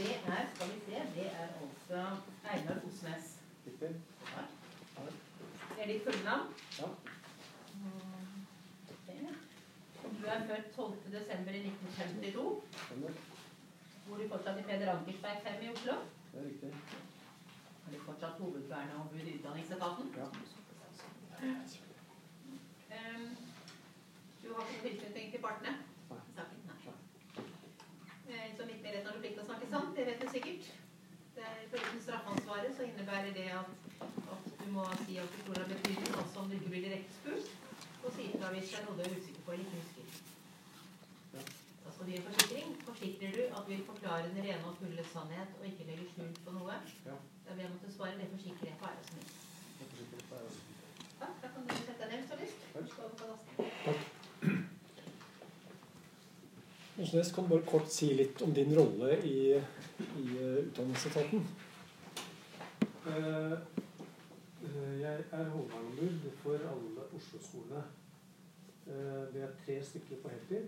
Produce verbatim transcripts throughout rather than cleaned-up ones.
det er, skal vi se, det er altså Einar Osnes. Riktig. Ja. Det er ditt fullnavn? Ja. Du er født tolvte desember i nitten femtito. Stemmer. Bor du fortsatt i Peder Ankersberg fem i Oslo? Det er riktig. Er du fortsatt hovedverneombud i Utdanningsetaten? Ja. Um, du har ikke noe tilknytning til partene? Nei. Saken? Nei. Eh, Så litt mer rett når du plikter å snakke sant, det vet du sikkert. Det er foruten straffansvaret så innebærer det at, at du må si at du tror det er betydning, også om du ikke blir direkte spurt, og si fra hvis det er noe du er usikker på eller ikke husker. Ja. Da skal du gi en forsikring. Forsikrer du at du vil forklare den rene og fulle sannhet og ikke legge skjul på noe? Ja. Da vil jeg måtte svare det forsikrer jeg på ære som helst. Jeg forsikrer på ære. Ja, da kan du sette deg ned så lyst. Skål på dassen. Takk. Osnes, kan du bare kort si litt om din rolle i, i uh, Utdanningsetaten? Uh, jeg er hovedverneombud for alle Oslo-skolene. Uh, vi er tre stykker på heltid.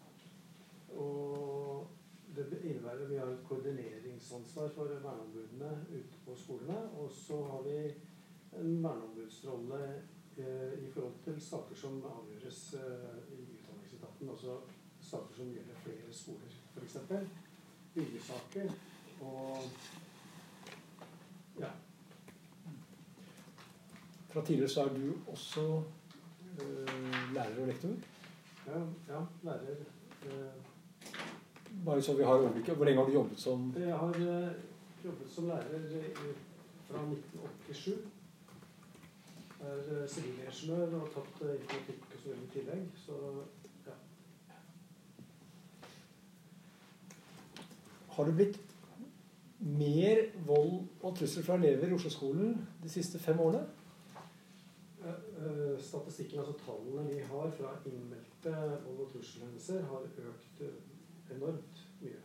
Og det innebærer at vi har et koordineringsansvar for verneombudene ute på skolene. Og så har vi en verneombudsrolle uh, i forhold til saker som avgjøres uh, i Utdanningsetaten. Også saker som gjelder flere skoler, for eksempel. Byggesaker og ja. Fra tidligere så er du også uh, lærer og lektor. Ja, ja lærer. Uh, Bare så vi har overblikket. Hvor lenge har du jobbet som? Jeg har uh, jobbet som lærer i, fra nitten åttisju. Jeg er uh, sivilingeniør og tatt uh, informatikk og så videre i tillegg. Så ja. Har det blitt mer vold og trusler fra elever i Oslo-skolen de siste fem årene? Statistikken, altså tallene vi har fra innmeldte vold- og trusselhendelser, har økt enormt mye.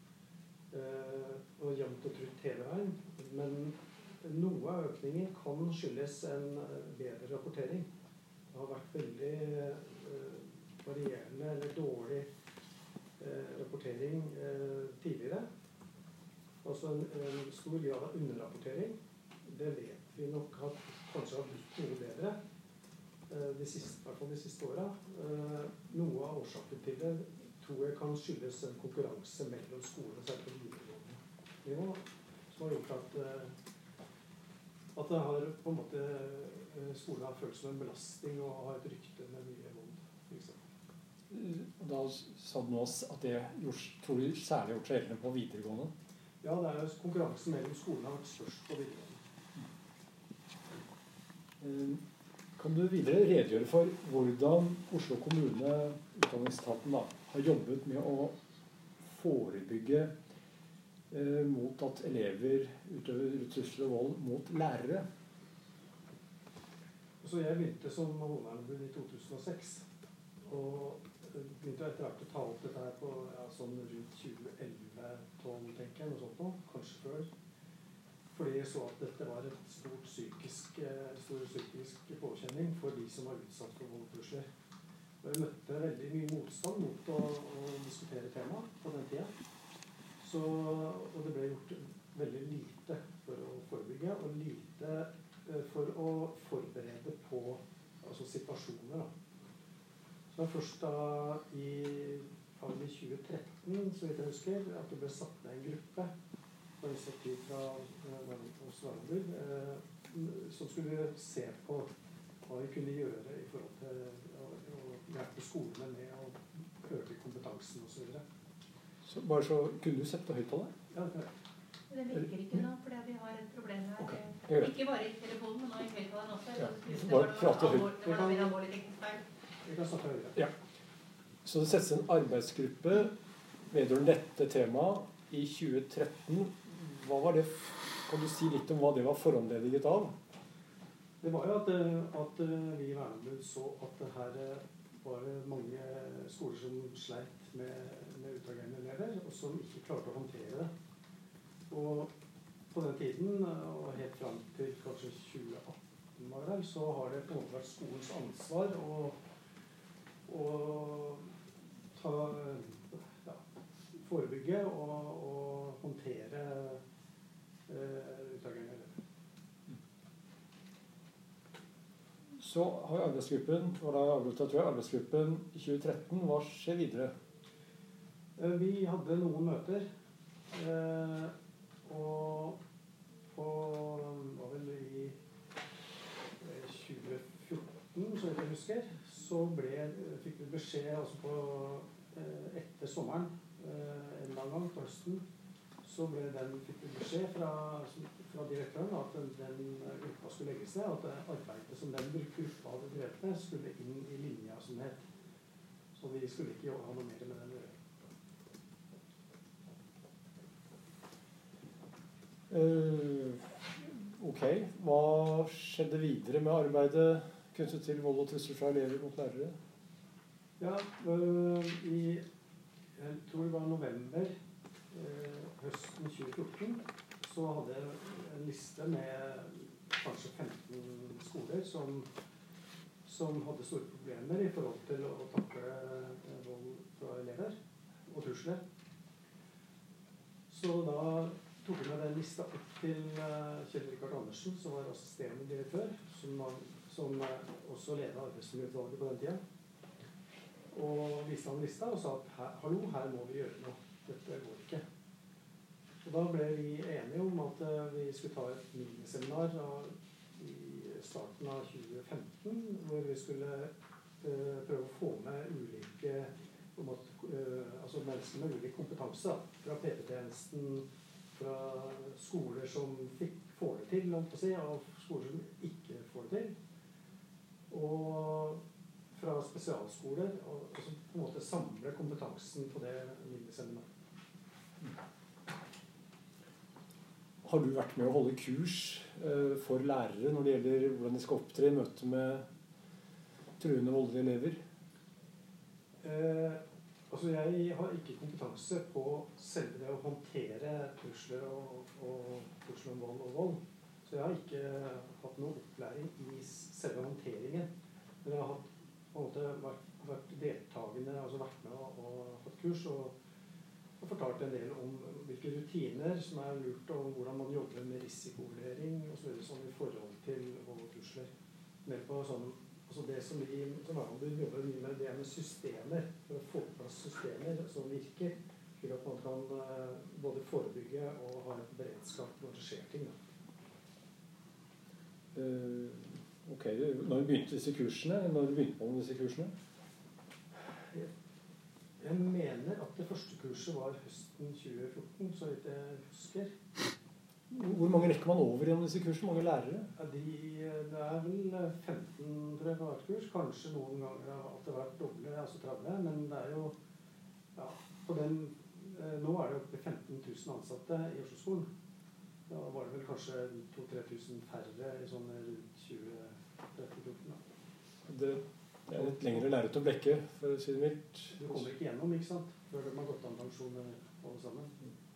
Og jevnt og trutt hele veien. Men noe av økningen kan skyldes en bedre rapportering. Det har vært veldig varierende eller dårlig rapportering tidligere. Altså en, en stor grad av underrapportering. Det vet vi nok at kanskje har blitt noe bedre de siste, i hvert fall de siste åra. Noe av årsaken til det tror jeg kan skyldes en konkurranse mellom skolene, særlig på videregående nivå, som har gjort at, at det har på en måte skolen har følt som en belastning og har et rykte med mye vold, for eksempel. Da sa du nå at det gjort, tror du særlig gjort seg gjeldende på videregående? Ja, det er jo konkurransen mellom skolene har vært størst på videregående. Kan du videre redegjøre for hvordan Oslo kommune, Utdanningsetaten, da, har jobbet med å forebygge eh, mot at elever utøver trusler og vold mot lærere? Så jeg begynte som hovedverneombud i to tusen og seks, og begynte etter hvert å ta opp dette her på ja, sånn rundt tjue elleve tolv, tenker jeg, noe sånt nå, kanskje før. Fordi jeg så at dette var et stort psykisk, stor psykisk påkjenning for de som var utsatt for vold og trusler. Og jeg møtte veldig mye motstand mot å, å diskutere temaet på den tiden. Så, og det ble gjort veldig lite for å forebygge, og lite for å forberede på altså situasjoner. Da. Så det var først da i, i tjue tretten, så vidt jeg husker, at det ble satt ned en gruppe på initiativ fra oss verneombud, eh, som skulle se på hva vi kunne gjøre i forhold til å, å hjelpe skolene med å øke kompetansen og så videre. Så bare så, kunne du sette på høyttaler? Ja, det Det virker ikke nå, fordi vi har et problem her. Okay. Ikke bare i telefonen, men også i høyttaleren også. Ja. Det Bare var prate høyt. alvor, det var noe alvorlig teknisk feil. Vi kan snakke høyere. Ja. Så det settes en arbeidsgruppe vedrørende dette temaet i tjue tretten. Hva var det, kan du si litt om hva det var foranlediget av? Det var jo at, at vi i verneombud så at det her var mange skoler som sleit med, med utagerende elever, og som ikke klarte å håndtere det. Og på den tiden, og helt fram til kanskje tjue atten, var det, så har det på en måte vært skolens ansvar å, å ta, ja, forebygge og, og håndtere uh, utagerende elever. Så har arbeidsgruppen, var da avsluttet, tror jeg, arbeidsgruppen i tjue tretten. Hva skjer videre? Uh, vi hadde noen møter, uh, og på, var vel i tjue fjorten, så vidt jeg husker, så ble, fikk vi beskjed altså på, uh, etter sommeren, uh, en eller annen gang på høsten, så ble den, fikk vi beskjed fra, fra direktøren at den, den gruppa skulle legges ned, og at arbeidet som den gruppa hadde drevet med skulle inn i linja som het. Så vi skulle ikke ha noe mer med den å gjøre. Uh, ok, hva skjedde videre med arbeidet knyttet til vold og trusler fra elever mot lærere? Ja, uh, i, jeg tror det var november, uh, høsten tjue fjorten, så hadde jeg en liste med kanskje femten skoler som, som hadde store problemer i forhold til å takle vold fra elever og trusler. Så da tok jeg med den lista opp til uh, Kjell Rikard Andersen, som var assisterende direktør, som, var, som uh, også ledet arbeidsmiljøutvalget på den tida. Og viste han lista og sa at her, hallo, her må vi gjøre noe. Dette går ikke. Og da ble vi enige om at uh, vi skulle ta et miniseminar uh, i starten av tjue femten, hvor vi skulle uh, prøve å få med ulike om at, uh, altså mennesker med ulik kompetanse, fra P P-tjenesten, fra skoler som fikk, får det til, langt å si, og skoler som ikke får det til. Og fra spesialskoler, og, og så på en måte samle kompetansen på det miniseminaret. Har du vært med å holde kurs uh, for lærere når det gjelder hvordan de skal opptre i møte med truende voldelige elever? Eh, altså jeg har ikke kompetanse på selve det å håndtere trusler og, og trusler om vold og vold. Så jeg har ikke hatt noen opplæring i selve håndteringen. Men jeg har hatt, på en måte, vært, vært deltagende, altså vært med og, og hatt kurs, og, og fortalt en del om hvilke rutiner som er lurt, og hvordan man jobber med risikovurdering og så videre, sånn i forhold til vold og trusler. Mer på sånn, altså det som vi som Verneombud jobber mye med, det er med systemer, for å få på plass systemer som virker, slik at man kan uh, både forebygge og ha en beredskap når det skjer ting. Uh, ok, når begynte disse kursene? Når begynte man med disse kursene? Jeg, jeg mener at det første kurset var høsten tjue fjorten, så vidt jeg husker. Hvor mange rekker man over gjennom disse kursene? Mange lærere? Ja, de, det er vel femten tror jeg, på hvert kurs. Kanskje noen ganger at det har vært doble, altså tretti, men det er jo ja, på den, nå er det oppe i femten tusen ansatte i Oslo-skolen. Da var det vel kanskje to til tre tusen færre i sånn rundt tjue tretti. Det er litt lengre lerret å blekke, for å si det mildt. Du kommer ikke gjennom, ikke sant? Før de har gått an pensjon alle sammen.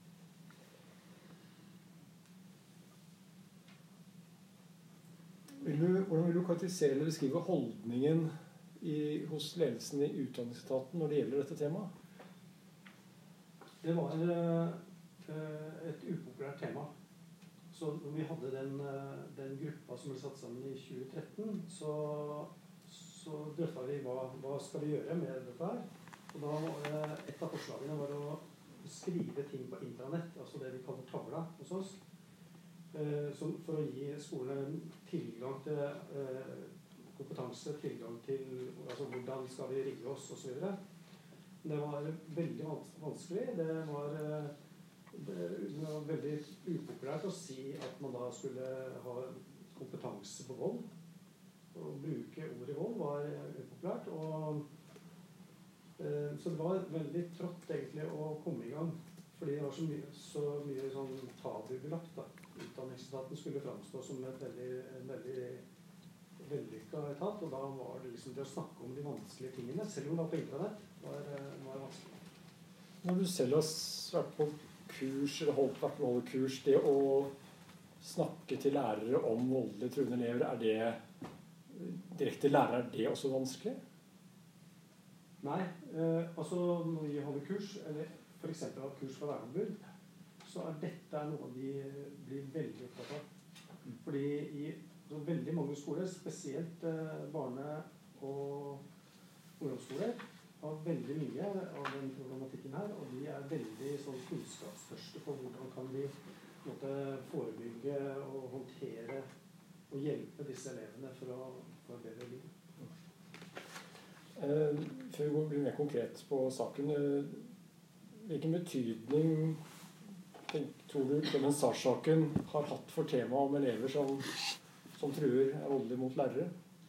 Vil du, hvordan vil du karakterisere eller beskrive holdningen i, hos ledelsen i Utdanningsetaten når det gjelder dette temaet? Det var uh, et upopulært tema. Så når vi hadde den, uh, den gruppa som ble satt sammen i tjue tretten, så, så drøftet vi hva, hva skal vi gjøre med dette her. Og da uh, et av forslagene var å skrive ting på intranett, altså det vi kaller tavla hos oss. Uh, for å gi skolene tilgang til uh, kompetanse, tilgang til altså, hvordan skal vi rigge oss og så videre. Det var veldig vanskelig. Det var, det var veldig upopulært å si at man da skulle ha kompetanse på vold. Å bruke ordet vold var upopulært. Og, uh, så det var veldig trått egentlig å komme i gang. Fordi det var så mye, så mye sånn tabubelagt da. Utdanningsetaten skulle framstå som et veldig, en veldig vellykket etat, og da var det liksom det å snakke om de vanskelige tingene, selv om det var på internett, var, var vanskelig. Når du selv har vært på kurs, eller holdt vært på å holde kurs, det å snakke til lærere om voldelige truende elever, er det direkte lærere, er det også vanskelig? Nei, eh, altså når vi holder kurs, eller for eksempel har kurs fra Verneombud, så er dette noe de blir veldig opptatt av. Fordi i så veldig mange skoler, spesielt eh, barne- og ungdomsskoler, har veldig mye av den problematikken her, og de er veldig sånn kunnskapsførste på hvordan kan de måtte forebygge og håndtere og hjelpe disse elevene for å få et bedre liv. Eh, før vi blir mer konkret på saken, eh, hvilken betydning tror du denne SARS-saken har hatt for temaet om elever som, som truer er voldelige mot lærere?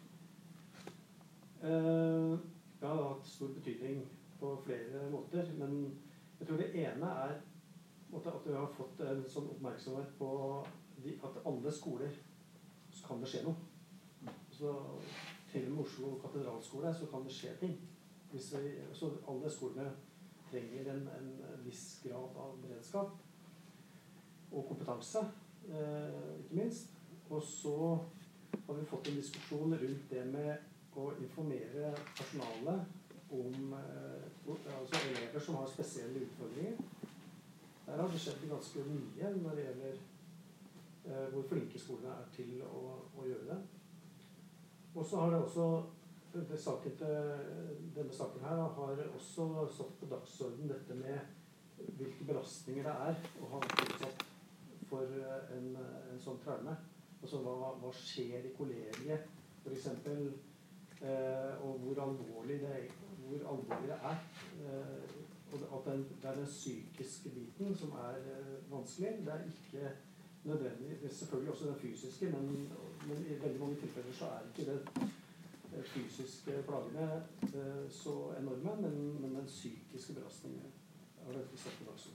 Eh, det har hatt stor betydning på flere måter, men jeg tror det ene er at vi har fått en sånn oppmerksomhet på de, at alle skoler så kan det skje noe. Så til og med Oslo katedralskole så kan det skje ting. Hvis vi, så alle skolene trenger en, en viss grad av beredskap og kompetanse, eh, ikke minst. Og så har vi fått en diskusjon rundt det med å informere personalet om eh, altså elever som har spesielle utfordringer. Der har det skjedd ganske mye når det gjelder eh, hvor flinke skolene er til å, å gjøre det. Og så har det også det saken til, denne saken her har også satt på dagsorden dette med hvilke belastninger det er å ha vært utsatt for en, en sånn traume. Altså hva, hva skjer i kollegiet, for eksempel, eh, og hvor alvorlig det, hvor alvorlig det er. Eh, og at den, det er den psykiske biten som er eh, vanskelig. Det er ikke nødvendig, selvfølgelig også den fysiske, men, men i veldig mange tilfeller så er ikke det fysiske plagene eh, så enorme, men, men den psykiske belastningen har dette satt på dagsorden.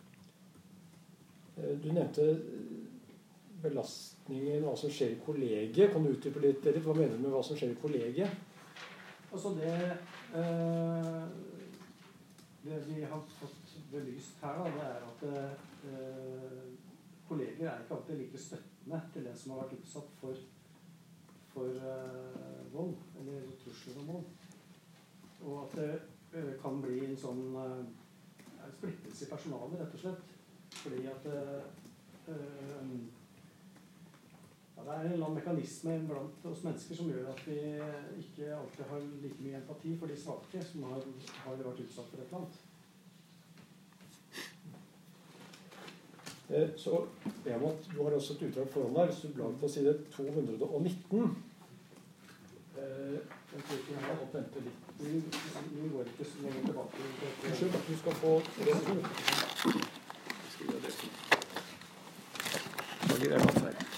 Du nevnte belastningen, hva som skjer i kollegiet. Kan du utdype litt, litt? Hva mener du med hva som skjer i kollegiet? Altså det, eh, det vi har fått belyst her, da, det er at eh, kolleger er ikke alltid like støttende til den som har vært utsatt for, for eh, vold, eller trusler om vold. Og at det eh, kan bli en sånn eh, splittelse i personalet, rett og slett. Fordi at eh, ja, det er en eller annen mekanisme blant oss mennesker som gjør at vi ikke alltid har like mye empati for de svake som har, har vært utsatt for et eller annet. Eh, så jeg må, du har også et utdrag foran deg, hvis du blar på side to hundre og nitten. Eh, Jeg tror ikke jeg har opp vente litt. Vi, vi går ikke så lenge tilbake. Unnskyld, du skal få det. Skriver jeg det. Da gir jeg meg her.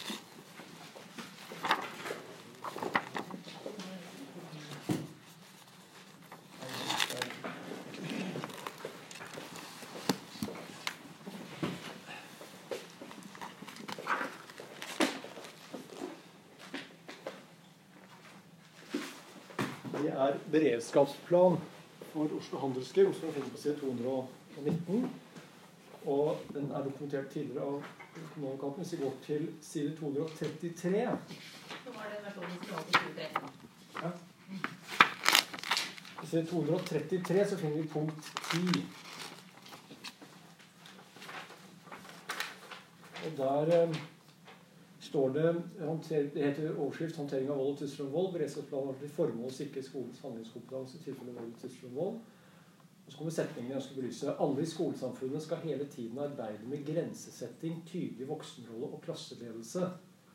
Det er beredskapsplan for Oslo Handelsskole, som finnes på side to hundre og nitten. Og den er dokumentert tidligere av kommunalkapen. Hvis vi går til side to hundre og trettitre. Så var det versjonen som var på tjue tretten. Ja. På side to hundre og trettitre så finner vi punkt ti. Og der eh, står det, det heter overskrift håndtering av vold og trusler om vold. Beredskapsplanen har til formål å sikre skolens handlingskompetanse i tilfelle vold og trusler om vold. Og så kommer setningen jeg skal belyse. Alle i skolesamfunnet skal hele tiden arbeide med grensesetting, tydelig voksenrolle og klasseledelse.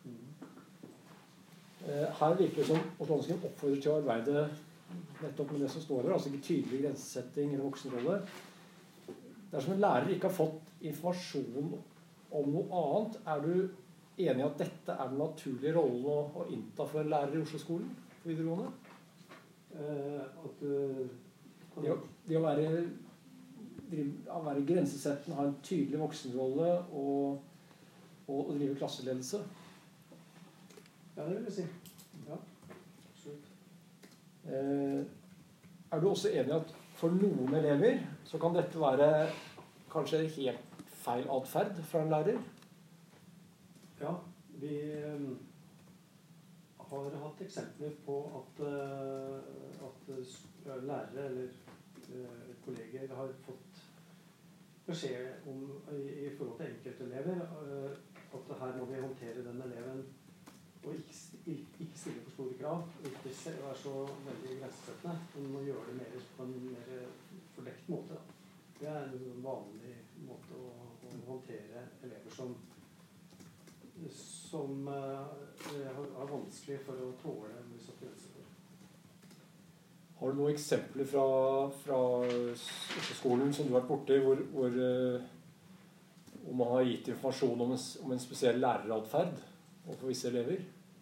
Her virker det som Oslo Handelsskole oppfordrer til å arbeide nettopp med det som står her, altså ikke tydelig grensesetting eller voksenrolle. Dersom en lærer ikke har fått informasjon om noe annet, er du enig i at dette er den naturlige rollen å, å innta for en lærer i Oslo-skolen på videregående? Eh, at uh, Det å, det å være, å være grensesetten, ha en tydelig voksenrolle og, og, og drive klasseledelse. Ja, det vil jeg si. Ja, absolutt. Eh, er du også enig i at for noen elever så kan dette være kanskje helt feil atferd fra en lærer? Ja, vi um, har hatt eksempler på at, uh, at uh, lærere eller uh, kolleger har fått beskjed om i, i forhold til enkeltelever uh, at her må vi håndtere den eleven og ikke, ikke stille for store krav, og ikke se, være så veldig grensesettende, men må gjøre det mer på en mer fordekt måte. Det er en vanlig måte å, å håndtere elever som som uh, er vanskelig for å tåle en viss grense for. Har du noen eksempler fra, fra skolen som du har vært borte i, hvor, hvor, uh, hvor man har gitt informasjon om en, om en spesiell læreradferd overfor visse elever?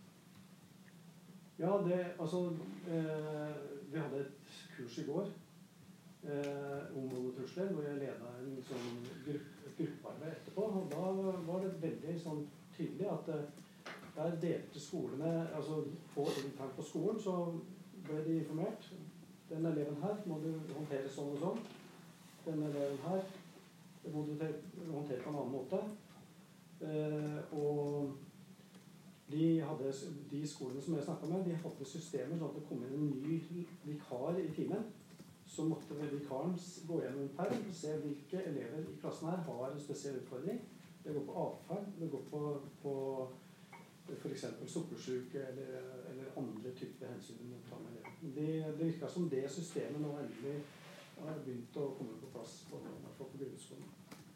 Ja, det, altså, eh, vi hadde et kurs i går eh, om vold og trusler, hvor jeg ledet en sånn gruppe, et gruppearbeid etterpå, og da var det veldig sånn tydelig at eh, der delte skolene, altså på, internt på skolen så ble de informert. Den eleven her må du håndtere sånn og sånn. Den eleven her må du håndtere på en annen måte. Eh, og De, hadde, de skolene som jeg snakket med, de hadde systemer sånn at det kom inn en ny vikar i timen. Så måtte vikaren gå gjennom en perm og se hvilke elever i klassen her har en spesiell utfordring. Det går på atferd, det går på, på for eksempel sukkersyke eller, eller andre typer hensyn du må ta med elever. Det, det virker som det systemet nå endelig har begynt å komme på plass på, i hvert fall på grunnskolen.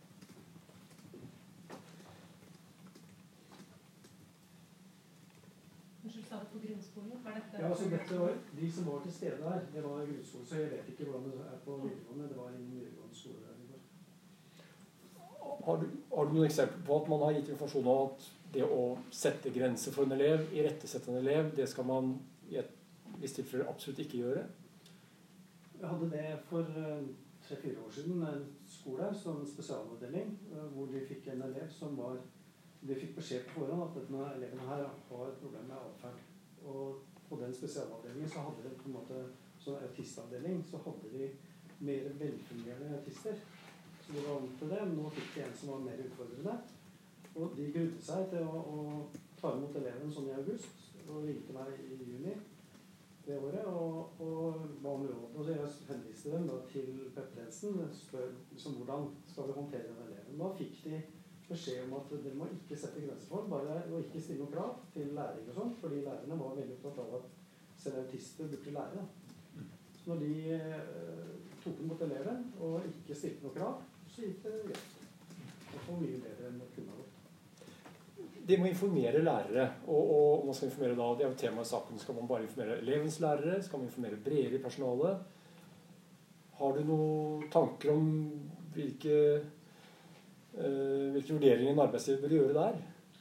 Sa det på grunnskolen? Var dette ja, altså dette var, de som var til stede der, det var grunnskolen, så jeg vet ikke hvordan det er på videregående. Det var ingen videregående skole der i går. Har du, har du noen eksempler på at man har gitt informasjon om at det å sette grenser for en elev, irettesette en elev, det skal man i et visst tilfelle absolutt ikke gjøre? Jeg hadde det for tre-fire år siden, en skole, som en spesialavdeling, hvor de fikk en elev som var De fikk beskjed på forhånd at denne eleven her har et problem med atferd. Og på den spesialavdelingen så hadde de på en måte sånn autistavdeling, så hadde de mer velfungerende autister. Så de var vant til det, men nå fikk de en som var mer utfordrende. Og de grudde seg til å, å ta imot eleven sånn i august, og ringte meg i juni det året, og, og ba om råd. Og så jeg henviste dem da til P E P-tjenesten, spør liksom, hvordan skal vi håndtere den eleven. Da fikk de beskjed om at dere må ikke sette grenser for, bare å ikke stille noen krav til læring og sånt, fordi lærerne var veldig opptatt av at selv autister burde lære. Så når de eh, tok imot eleven og ikke stilte noen krav, så gikk det greit. Det var mye bedre enn det kunne ha gått. De må informere lærere, og, og man skal informere da, det er jo tema i saken, skal man bare informere elevens lærere, skal man informere bredere i personalet? Har du noen tanker om hvilke Uh, hvilke vurderinger en arbeidsgiver bør gjøre der?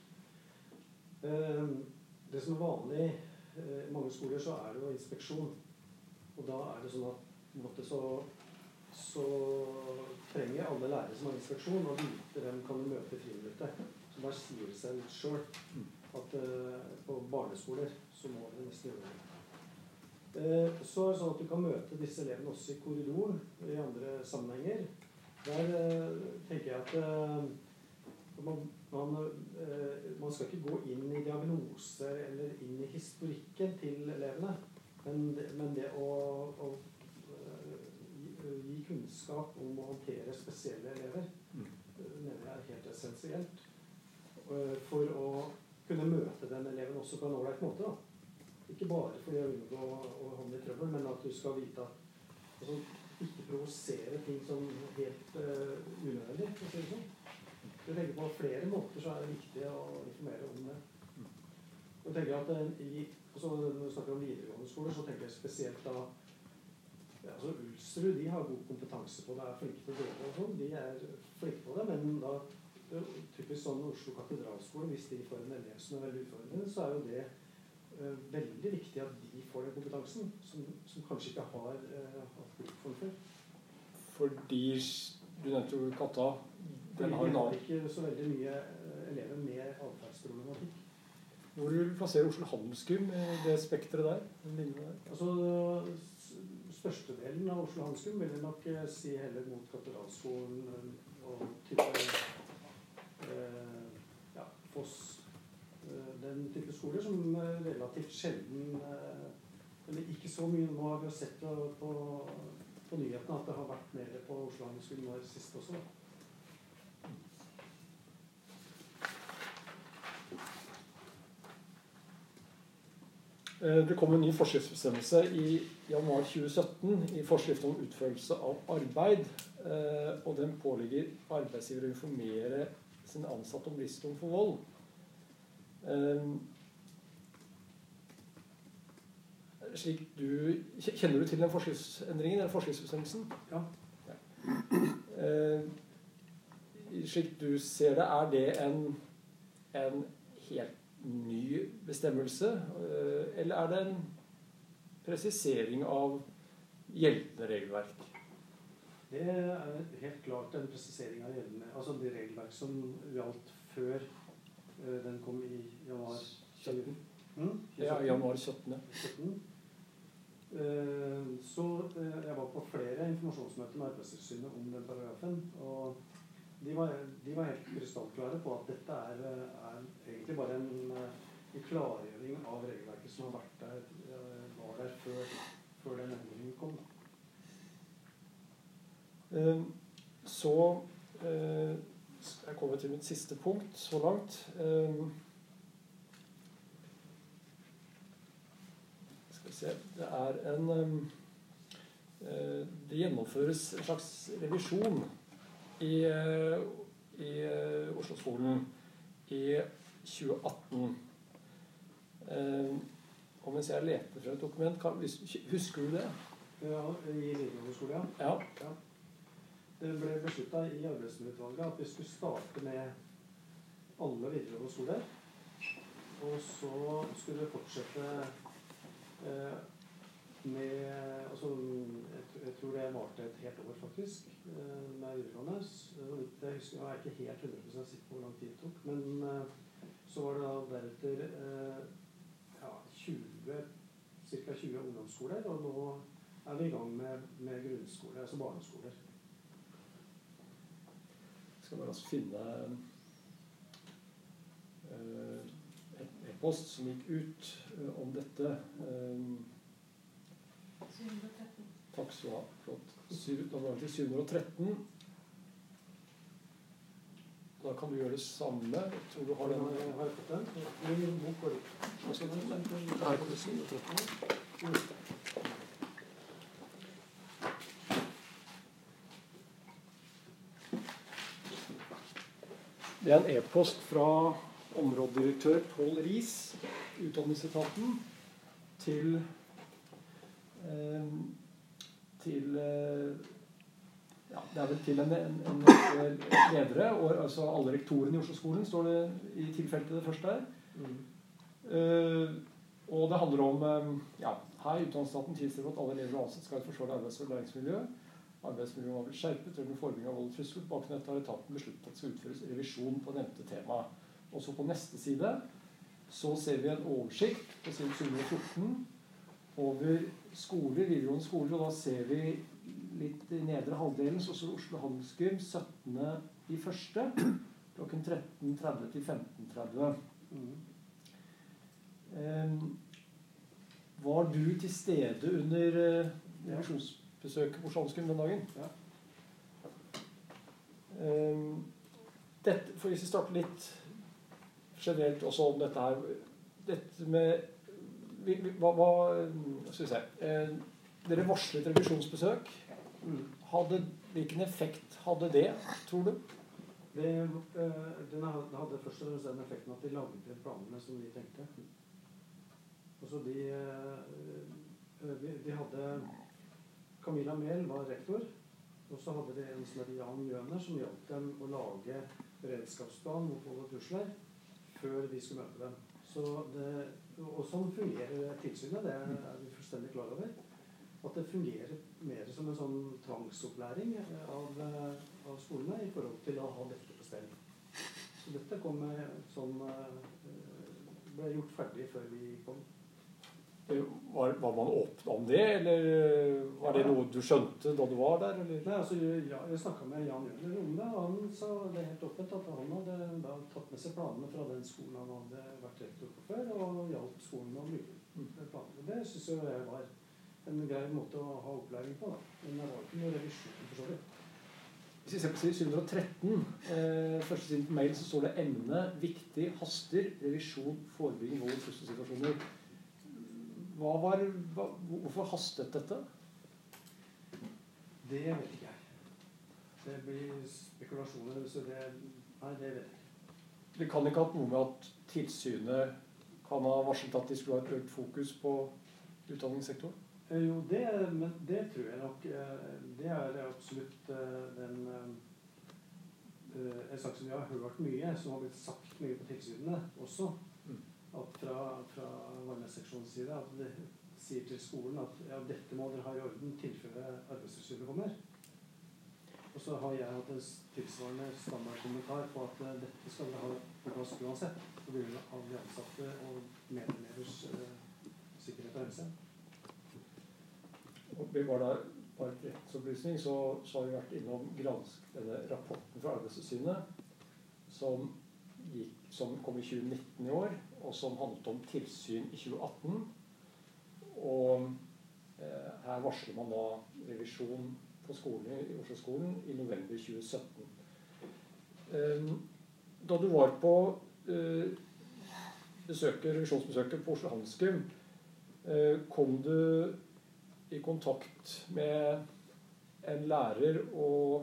Uh, det som er vanlig uh, i mange skoler, så er det jo inspeksjon. Og da er det sånn at på en måte, så, så trenger alle lærere som har inspeksjon å vite hvem kan du møte i friminuttet. Så der sier det seg ut selv at uh, på barneskoler så må det nesten gjøre det. Uh, så er det sånn at du kan møte disse elevene også i korridoren i andre sammenhenger. Der uh, tenker jeg at uh, man, man, uh, man skal ikke gå inn i diagnoser eller inn i historikken til elevene, men det, men det å, å uh, gi, gi kunnskap om å håndtere spesielle elever mm. uh, mener jeg er helt essensielt uh, for å kunne møte den eleven også på en ålreit måte. Da. Ikke bare fordi jeg unngå å havne i trøbbel, men at du skal vite at altså, ikke provosere ting som helt uh, unødvendig, for å si det sånn. Jeg tenker på flere måter så er det viktig å informere om det. Og jeg tenker at uh, i, altså, når vi snakker om videregående skoler, så tenker jeg spesielt da ja, altså Ulsrud, de har god kompetanse på det, er flinke til å dele og sånn, de er flinke på det, men da typisk sånn Oslo katedralskole, hvis de får en elev som er veldig utfordrende, så er jo det Uh, veldig viktig at de får den kompetansen som, som kanskje ikke har uh, hatt bruk for før. Fordi du nevnte jo Katta. Den har, har ikke så veldig mye uh, elever med atferdsproblematikk. Hvor vil du plassere Oslo Handelsgym i det spektret der? der? Altså, størstedelen av Oslo Handelsgym vil jeg nok uh, si heller mot Katedralskolen uh, og type uh, ja, Foss. Den type skoler som relativt sjelden, eller ikke så mye, nå har vi jo sett på, på, på nyhetene at det har vært mer på Oslo Handelsgym nå sist også. Det kom en ny forskriftsbestemmelse i januar tjue sytten i forskrift om utførelse av arbeid, og den pålegger arbeidsgiver å informere sin ansatte om risikoen for vold. Slik du, kjenner du til den forskriftsendringen, eller forskriftsbestemmelsen? Ja. Ja. Slik du ser det, er det en, en helt ny bestemmelse, eller er det en presisering av gjeldende regelverk? Det er helt klart en presisering av gjeldende, altså det regelverk som gjaldt før den kom i januar sytten. Mm? Ja, januar sytten. sytten. Så jeg var på flere informasjonsmøter med Arbeidstilsynet om den paragrafen, og de var, de var helt krystallklare på at dette er, er egentlig bare en, en klargjøring av regelverket som har vært der, var der før, før den endringen kom. Så jeg kommer til mitt siste punkt så langt. Skal vi se, det er en det gjennomføres en slags revisjon i, i Oslo-skolen i tjue atten. Og mens jeg leter fra et dokument, kan, husker du det? Ja, i videregående skole, ja. Ja. Ja. Det ble besluttet i arbeidsmiljøutvalget at vi skulle starte med alle videregående skoler, og så skulle det fortsette eh, med, altså, jeg, jeg tror det varte et helt år faktisk, eh, med videregående. Jeg husker, jeg er ikke helt hundre prosent sikker på hvor lang tid det tok, men eh, så var det da deretter eh, ja, tjue, cirka tjue ungdomsskoler, og nå er vi i gang med, med grunnskole, altså barneskoler. Jeg skal bare altså finne uh, et e-post som gikk ut uh, om dette. Um, syv hundre og tretten. Takk skal du ha. Flott. Da var det til syv hundre og tretten. Da kan du gjøre det samme. Jeg tror du har den. Har jeg fått den? Min bok går ut. Hva skal du ta? Her kan du syv hundre og tretten. Det er en e-post fra områdedirektør Pål Riis, Utdanningsetaten, til, eh, til eh, ja, det er vel til en, en, en ledere, og, altså alle rektorene i Oslo-skolen står det i tilfellet det første her. Mm. Eh, og det handler om, eh, ja, her Utdanningsetaten tilstreber at alle elever og ansatte skal ha et forsvarlig arbeids- og læringsmiljø. Arbeidsmiljøet har blitt skjerpet under forebygging av vold og trusler. Bak dette har etaten besluttet at det skal utføres revisjon på nevnte tema. Og så på neste side så ser vi en oversikt på side syv hundre og fjorten over skoler, videregående skoler, og da ser vi litt i nedre halvdelen, så står Oslo Handelsgym syttende i første, klokken tretten tretti til femten tretti. Mm. Um, var du til stede under uh, revisjonsbesøket på Oslo Handelsgym den dagen? Ja. Um, dette, for hvis vi starter litt generelt også om dette her, dette med vi, vi, hva, hva skal vi se eh, dere varslet revisjonsbesøk. Mm. Hadde, hvilken effekt hadde det, tror du? Det, øh, den hadde først og fremst den effekten at de laget planene som vi tenkte. Altså de, øh, de, de hadde Camilla Mehl var rektor, og så hadde de en som heter Jan Jøner som hjalp dem å lage beredskapsplan mot vold og trusler før de skulle møte dem. Så det, og sånn fungerer tilsynet, det er vi fullstendig klar over. At det fungerer mer som en sånn tvangsopplæring av, av skolene i forhold til å ha dette på stell. Så dette kom som ble gjort ferdig før vi kom. Var, var man åpen om det, eller var det noe du skjønte da du var der? Eller? Nei, altså, ja, jeg snakket med Jan Jøner om det, og han sa det helt åpent at han hadde da tatt med seg planene fra den skolen han hadde vært rektor på før, og hjalp skolen å bruke planene. Det synes jeg var en grei måte å ha opplæring på, da. Men det var ikke noe revisjon for så vidt. Hvis vi ser på side syv hundre og tretten, eh, første siden på mail, så står det emne, viktig, haster, revisjon, forebygging, vold og trusselsituasjoner. hva var, hva, hvorfor hastet dette? Det vet ikke jeg. Det blir spekulasjoner, så det, nei, det vet jeg ikke. Det kan ikke ha hatt noe med at tilsynet kan ha varslet at de skulle ha et økt fokus på utdanningssektoren? Eh, jo, det, men det tror jeg nok, eh, det er absolutt eh, den, eh, en sak som vi har hørt mye, som har blitt sagt mye på tilsynene også, mm. at fra, fra varmeseksjonens side, at det sier til skolen at ja, dette må dere ha i orden tilfelle arbeidstilsynet kommer. Og så har jeg hatt en tilsvarende standardkommentar på at uh, dette skal dere ha på plass uansett, på grunn av de ansatte og medlemmers uh, sikkerhet og helse. Og vi var der bare et rettsopplysning, så, så har vi vært innom gransk denne rapporten fra Arbeidstilsynet, som, gikk, som kom i tjue nitten i år, og som handlet om tilsyn i tjue atten. Og eh, her varsler man da revisjon på skolen i Oslo-skolen i november tjue sytten. Eh, da du var på eh, besøket, revisjonsbesøket på Oslo Handelsgym, eh, kom du i kontakt med en lærer og,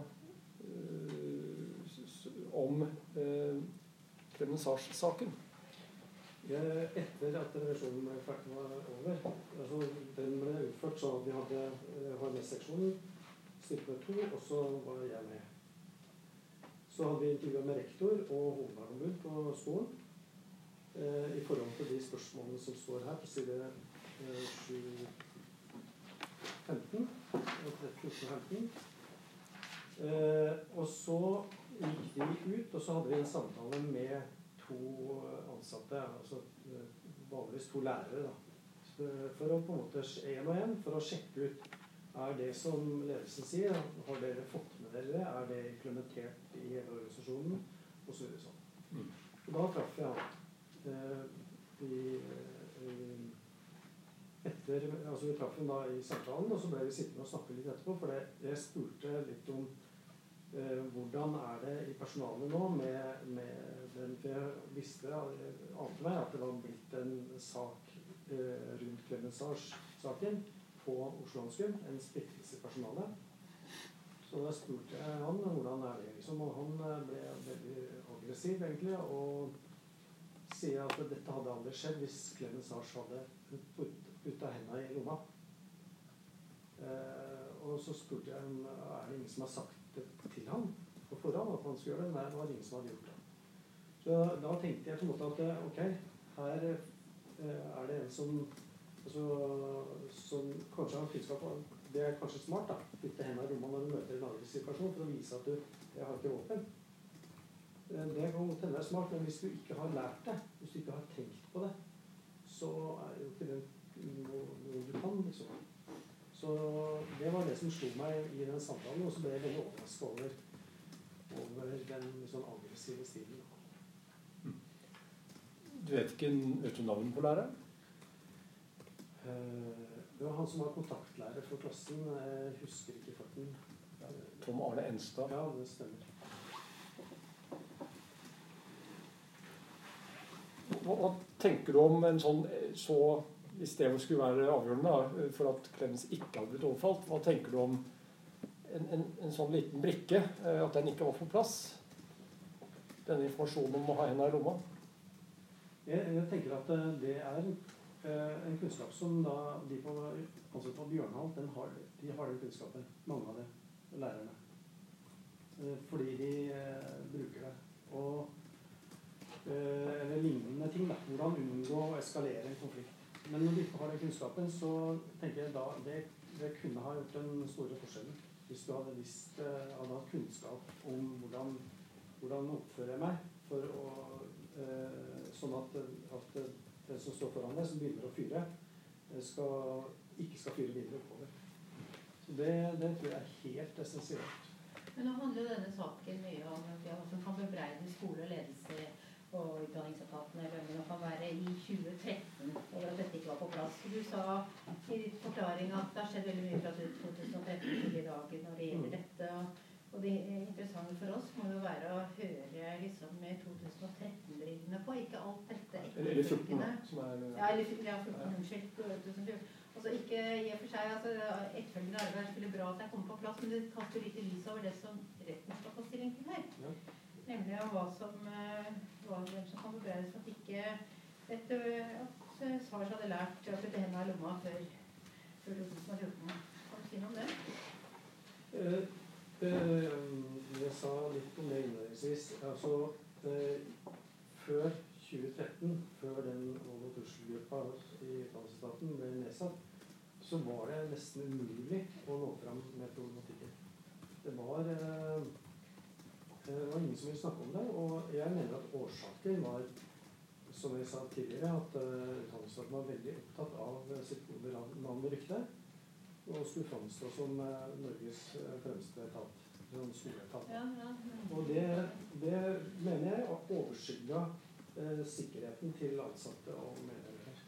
eh, om eh, Clemensage-saken? Etter at revisjonen ble ferdig var over, altså den ble utført så at vi hadde H M S-seksjonen, stilte med to, og så var jeg med. Så hadde vi intervjuet med rektor og hovedverneombud på skolen eh, i forhold til de spørsmålene som står her på side eh, sju femten og tretten femten. Eh, og så gikk de ut, og så hadde vi en samtale med to ansatte, altså vanligvis to lærere, da. For å på en måte en og en, for å sjekke ut, er det som ledelsen sier, har dere fått med dere, er det implementert i hele organisasjonen, og så videre sånn. Mm. Og da traff jeg han. Eh, i, i, etter, altså vi traff han da i samtalen, og så ble vi sittende og snakke litt etterpå, for det, jeg spurte litt om eh, hvordan er det i personalet nå med, med den, for jeg visste, jeg ante meg at det var blitt en sak eh, rundt Clemensage-saken på Oslo Handelsgym, en splittelse i personalet. Så da spurte jeg han hvordan er det liksom, og han ble veldig aggressiv egentlig, og sier at dette hadde aldri skjedd hvis Clemensage hadde puttet hendene i lomma. Eh, og så spurte jeg om er det ingen som har sagt det til ham på forhånd at han skulle gjøre det. Nei, det var ingen som hadde gjort det. Så da tenkte jeg på en måte at ok, her eh, er det en som, altså, som kanskje har kunnskap, det er kanskje smart da, putte hendene i rommet når du møter en aggressiv person for å vise at du jeg har ikke våpen. Eh, det kan godt hende være smart, men hvis du ikke har lært det, hvis du ikke har tenkt på det, så er jo ikke det noe, noe du kan, liksom. Så det var det som slo meg i den samtalen, og så ble jeg veldig overrasket over, over den sånn aggressive stilen. Du vet ikke vet du navnet på læreren? Uh, det var han som var kontaktlærer for klassen. Jeg husker ikke farten. Ja, Tom Arne Enstad. Ja, det stemmer. Hva, hva tenker du om en sånn, så, hvis det skulle være avgjørende da, for at Clemens ikke hadde blitt overfalt, hva tenker du om en, en, en sånn liten brikke, at den ikke var på plass? Denne informasjonen om å ha henne i lomma? Jeg, jeg tenker at det er eh, en kunnskap som da de på, altså på Bjørnhall, den har, de har den kunnskapen, mange av det, lærerne. Eh, fordi de eh, bruker det. Og, eh, eller lignende ting, da. Hvordan unngå å eskalere en konflikt. Men når de ikke har den kunnskapen, så tenker jeg da det, det kunne ha gjort den store forskjellen. Hvis du hadde visst, eh, hadde hatt kunnskap om hvordan, hvordan oppfører jeg meg for å eh, sånn at, at den som står foran deg, som begynner å fyre, skal, ikke skal fyre videre oppover. Så det, det tror jeg er helt essensielt. Men nå handler jo denne saken mye om ja, som kan bebreide skole og ledelse og utdanningsetaten eller hvem det kan være i tjue tretten over at dette ikke var på plass. Du sa i ditt forklaring at det har skjedd veldig mye fra to tusen og tretten til i dag når det gjelder dette. Og det interessante for oss må jo være å høre liksom med to tusen og tretten-brillene på, ikke alt dette. Eller, Eller fjorten, da, som er... Ja, eller ja, fjorten, unnskyld. Altså ikke i og for seg, altså etterfølgende arbeid er selvfølgelig bra at det kommer på plass, men det kaster litt lys over det som retten skal ta stilling til her. Ja. Nemlig om hva som, hva hvem som kan forbedres for at ikke dette, at Svars hadde lært å putte hendene i lomma før, før to tusen og fjorten. Kan du si noe om det? Uh, uh, jeg sa litt om det innledningsvis. Altså, uh, før tjue tretten, før den vold- og trusselgruppa i utdannelsesstaten ble nedsatt, så var det nesten umulig å nå fram med problematikken. Det var, uh, det var ingen som ville snakke om det, og jeg mener at årsaken var, som jeg sa tidligere, at uh, utdannelsesstaten var veldig opptatt av sitt gode navn og rykte, og skulle framstå som uh, Norges fremste etat, som skoleetat. Ja, ja, ja. Og det, det mener jeg å overskygge uh, sikkerheten til ansatte og medarbeidere.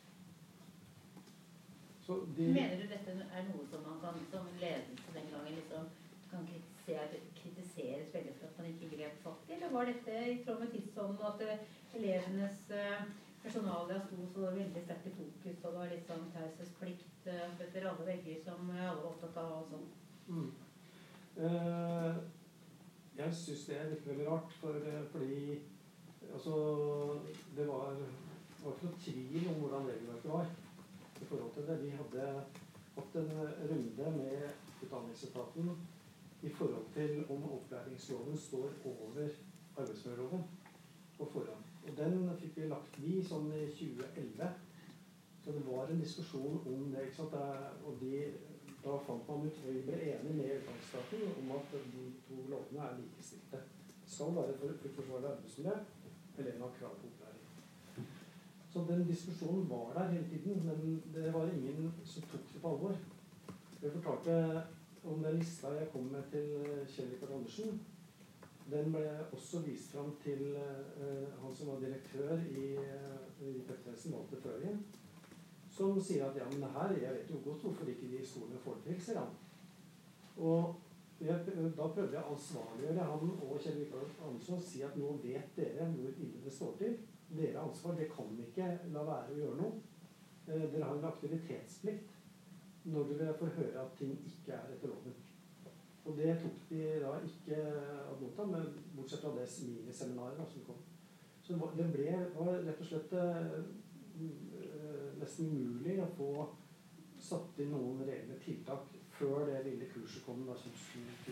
Så de, mener du dette er noe som man kan, som ledelse den gangen, liksom, kan kritisere, kritiseres veldig for at man ikke grep fatt i, eller var dette i tråd med tidsånden, at uh, elevenes uh, personalia sto så veldig sterkt i fokus, og det var litt sånn taushetsplikt uh, etter alle vegger som alle var opptatt av og sånn? Mm. Uh, jeg synes det er litt veldig rart, for, fordi altså, det var, var ikke noe tvil om hvordan regelverket var i forhold til det. Vi hadde hatt en runde med utdanningsetaten i forhold til om opplæringsloven står over arbeidsmiljøloven på forhånd. Og den fikk vi lagt i sånn i tjue elleve. Så det var en diskusjon om det, ikke sant? Og de, da fant man ut, og vi ble enige med utdanningsetaten om at de to lovene er likestilte. Det skal være for forsvarlig arbeidsmiljø, elevene har krav på opplæring. Så den diskusjonen var der hele tiden, men det var ingen som tok det på alvor. Jeg fortalte om den lista jeg kom med til Kjell Rikard Andersen. Den ble også vist fram til uh, han som var direktør i, uh, i Pettesen, Walter Frøyen, som sier at ja, men det her, jeg vet jo godt hvorfor ikke de skolene får det til, sier han. Og jeg, da prøvde jeg å ansvarliggjøre han og Kjell Rikard Andersen og si at nå vet dere hvor ille det står til. Dere ansvar, det kan ikke la være å gjøre noe. Uh, dere har en aktivitetsplikt når dere får høre at ting ikke er etter loven. Og det tok de da ikke ad notam, men bortsett fra det miniseminaret som kom. Så det ble, var rett og slett uh, nesten umulig å få satt inn noen reelle tiltak før det lille kurset kom da som skulle.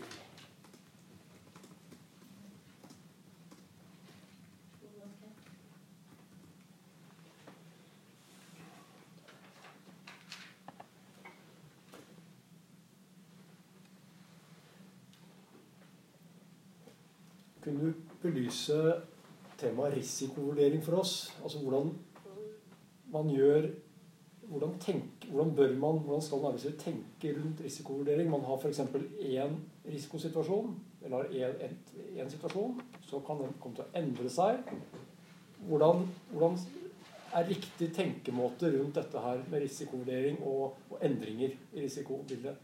Kunne du belyse temaet risikovurdering for oss? Altså hvordan man gjør, hvordan, tenk, hvordan bør man, hvordan skal man tenke rundt risikovurdering? Man har for eksempel en risikosituasjon, eller en, en, en situasjon, så kan den komme til å endre seg. Hvordan, hvordan er riktig tenkemåte rundt dette her med risikovurdering og, og endringer i risikobildet?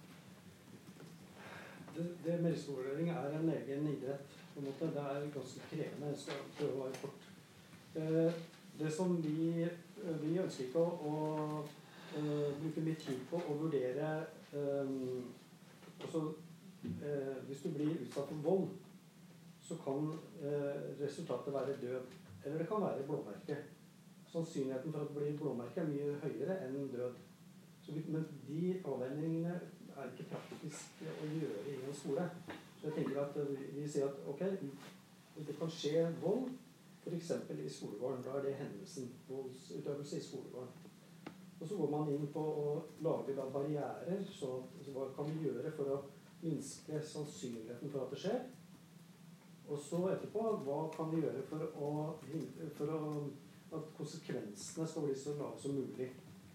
Det, det med risikovurdering er en egen idrett. På en måte. Det er ganske krevende. Jeg skal prøve å være kort. Eh, det som vi, vi ønsker ikke å, å uh, bruke litt tid på å vurdere um, altså, uh, hvis du blir utsatt for vold, så kan uh, resultatet være død. Eller det kan være blåmerke. Sannsynligheten for at det blir blåmerke er mye høyere enn død. Så vi, men de avveiningene er ikke praktisk å gjøre i en skole. Så jeg tenker at vi, vi sier at ok, det kan skje vold, for eksempel i skolegården. Da er det hendelsen, voldsutøvelse i skolegården. Og så går man inn på å lage da barrierer, så, så hva kan vi gjøre for å minske sannsynligheten for at det skjer? Og så etterpå, hva kan vi gjøre for, å, for å, at konsekvensene skal bli så lave som mulig?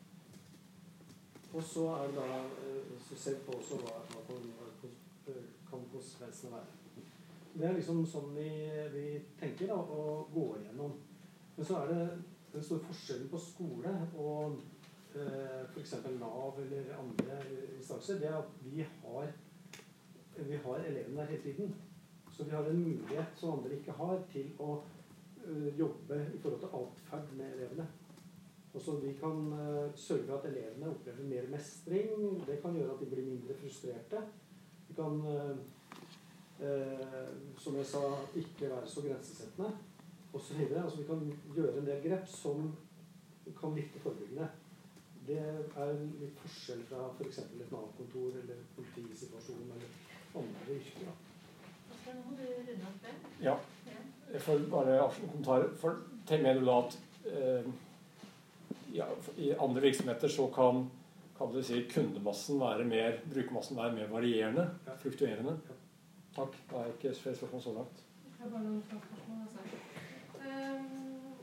Og så er det da, så ser vi på også hva, hva, hva kan konsekvensene være. Det er liksom sånn vi, vi tenker da, å gå igjennom. Men så er det den store forskjellen på skole og eh, for eksempel Nav eller andre instanser, det er at vi har, vi har elevene der hele tiden. Så vi har en mulighet som andre ikke har til å uh, jobbe i forhold til atferd med elevene. Også vi kan uh, sørge for at elevene opplever mer mestring. Det kan gjøre at de blir mindre frustrerte. Vi kan, uh, uh, som jeg sa, ikke være så grensesettende. Og så videre. Altså, vi kan gjøre en del grep som kan virke forebyggende. Det er litt forskjell fra for eksempel et Nav-kontor eller politisituasjon eller andre yrker. Nå må du runde opp det. Ja, jeg får bare avslutte kommentarer. For til mener du da at eh, ja, i andre virksomheter så kan, kan du si, kundemassen være mer, brukermassen være mer varierende, ja. Fluktuerende. Ja. Takk, da er ikke flere spørsmål så langt. Jeg har bare noen spørsmål, altså. Um,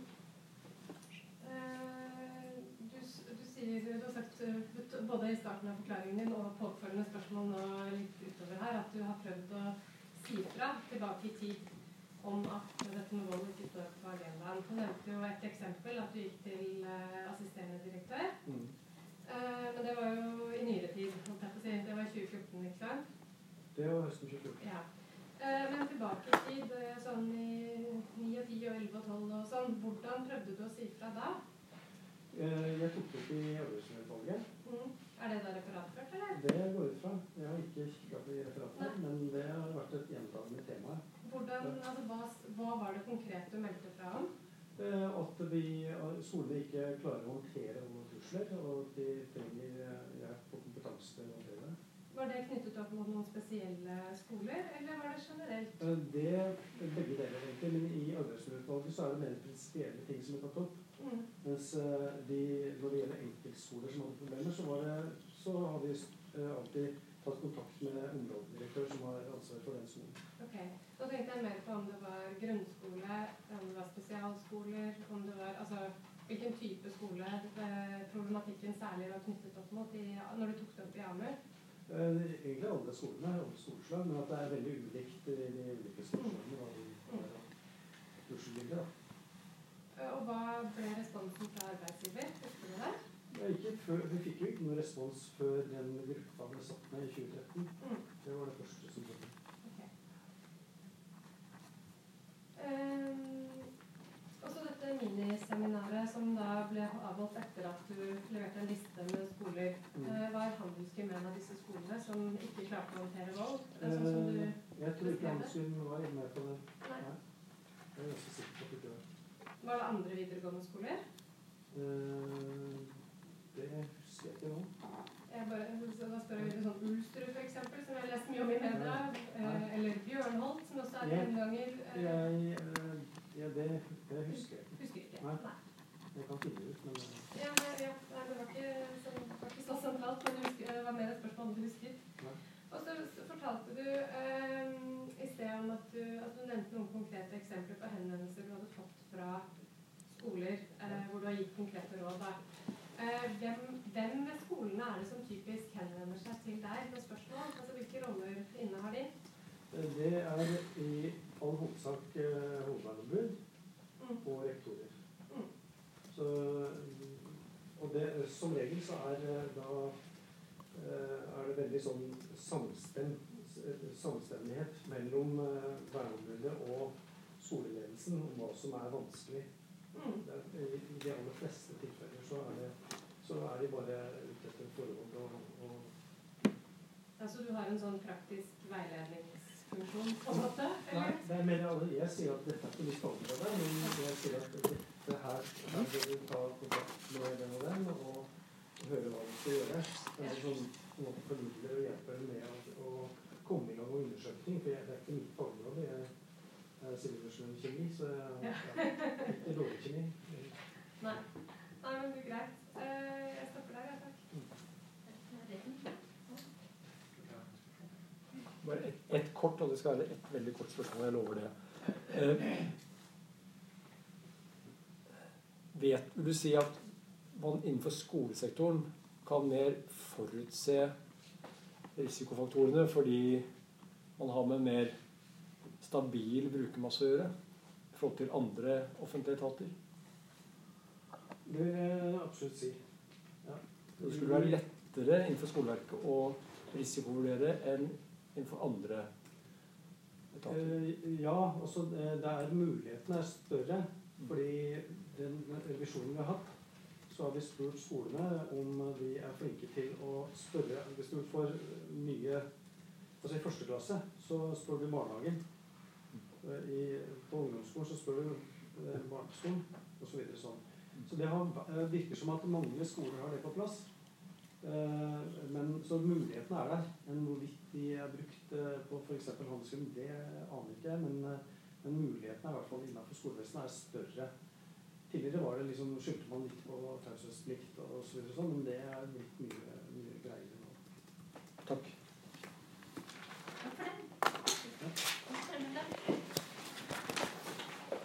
Du har sagt både i starten av forklaringen din og påfølgende spørsmål nå litt utover her, at du har prøvd å si fra tilbake i tid om at dette med vold ikke står på agendaen. Du nevnte jo et eksempel, at du gikk til uh, assisterende direktør. Mm. Uh, men det var jo i nyere tid. Det var i tjue fjorten, ikke sant? Det var høsten tjue fjorten. Ja. Uh, men tilbake i tid, sånn i ni og ti og elleve og tolv og sånn, hvordan prøvde du å si fra da? Jeg tok det i arbeidsmiljøutvalget. Mm. Er det da referatført, eller? Det går ut fra. Jeg har ikke kikket på referatet, men det har vært et gjentagende tema. Hvordan, altså, hva, hva var det konkret du meldte fra om? Eh, at vi, skolene ikke klarer å håndtere noen trusler, og at de trenger hjelp og kompetanse til å håndtere det. Var det knyttet opp mot noen spesielle skoler, eller var det generelt? Eh, det er begge deler, egentlig, men i arbeidsmiljøutvalget så er det mer prinsipielle ting som er tatt opp. Mm. Mens de, når det gjelder enkeltskoler som hadde problemer, så, var det, så har vi uh, alltid tatt kontakt med områdedirektør som har ansvar for den skolen. Ok, da tenkte jeg mer på om det var grunnskole, om det var spesialskoler, om det var, altså hvilken type skole eh, problematikken særlig var knyttet opp mot i, når du tok det opp i Amur? Uh, egentlig alle skolene, alle skoleslag, men at det er veldig ulikt i de ulike skolene hva de trusselbilder da. Og hva ble responsen fra arbeidsgiver? Husker du det? Ja, ikke før, vi fikk jo ikke noen respons før den gruppa ble satt ned i tjue tretten. Mm. Det var det første som kom. Okay. Um, og så dette miniseminaret som da ble avholdt etter at du leverte en liste med skoler. Mm. Uh, var Handelsgym en av disse skolene som ikke klarte å håndtere vold? Det sånn som du uh, jeg tror ikke Handelsgym var med på det. Nei. Nei. Jeg er ganske sikker på at det ikke var. Var det andre videregående skoler? Uh, det husker jeg ikke nå. Jeg bare, da spør jeg sånn Ulsrud for eksempel, som jeg har lest mye om i media, uh, eller Bjørnholt, som også er gjenganger. Uh, jeg, uh, ja, det, det husker jeg ikke. Husker ikke? Nei. Nei. Jeg kan finne ut, men... Ja, nei, ja, nei, det var ikke, så, det var ikke så sentralt, men husker, det var mer et spørsmål om du husker. Nei. Og så fortalte du um, i sted om at du, at du nevnte noen konkrete eksempler på henvendelser du hadde fått fra skoler, eh, hvor du har gitt konkrete råd. Eh, hvem, hvem ved skolene er det som typisk henvender seg til deg med spørsmål? Altså, hvilke roller innehar de? Det er i all hovedsak eh, hovedverneombud mm. og rektorer. Mm. Så, og det, som regel så er da eh, er det veldig sånn samstem, samstemmighet mellom eh, verneombudet og skoleledelsen om hva som er vanskelig. Mm. Det, I de aller fleste tilfeller så er, det, så er de bare ute etter forhold og, og Altså du har en sånn praktisk veiledningsfunksjon på en måte? Nei, det er mer alle. Jeg sier at dette er ikke mitt område, men jeg sier at dette her, her vil du ta kontakt med den og den og, og høre hva du skal gjøre. Det er sånn noen formidler og hjelper med å, å komme i gang og undersøke ting, for jeg, det er ikke mitt område. Jeg, Jeg er sivilingeniør i kjemi, så jeg er ikke dårlig kjemi. Nei. Nei, men det er greit. Uh, jeg stopper der, ja, takk. Bare ett et kort, og det skal være et veldig kort spørsmål, jeg lover det. Uh, vet, vil du si at man innenfor skolesektoren kan mer forutse risikofaktorene fordi man har med mer stabil brukermasse å gjøre i forhold til andre offentlige etater? Det vil jeg absolutt si. Ja. Det skulle være lettere innenfor skoleverket å risikovurdere enn innenfor andre etater? Ja, altså det er mulighetene er større, fordi den revisjonen vi har hatt, så har vi spurt skolene om de er flinke til å spørre, hvis du får nye, altså i første klasse, så spør du barnehagen, I, på ungdomsskolen så spør du barneskolen, og så videre sånn. Så det har, virker som at mange skoler har det på plass, men så mulighetene er der, men hvorvidt de er brukt på for eksempel handelsskolen, det aner ikke, men, men mulighetene er I hvert fall innenfor skolevesenet er større. Tidligere var det liksom, skyldte man litt på taushetsplikt og så videre sånn, men det er blitt mye, mye greiere nå. Takk.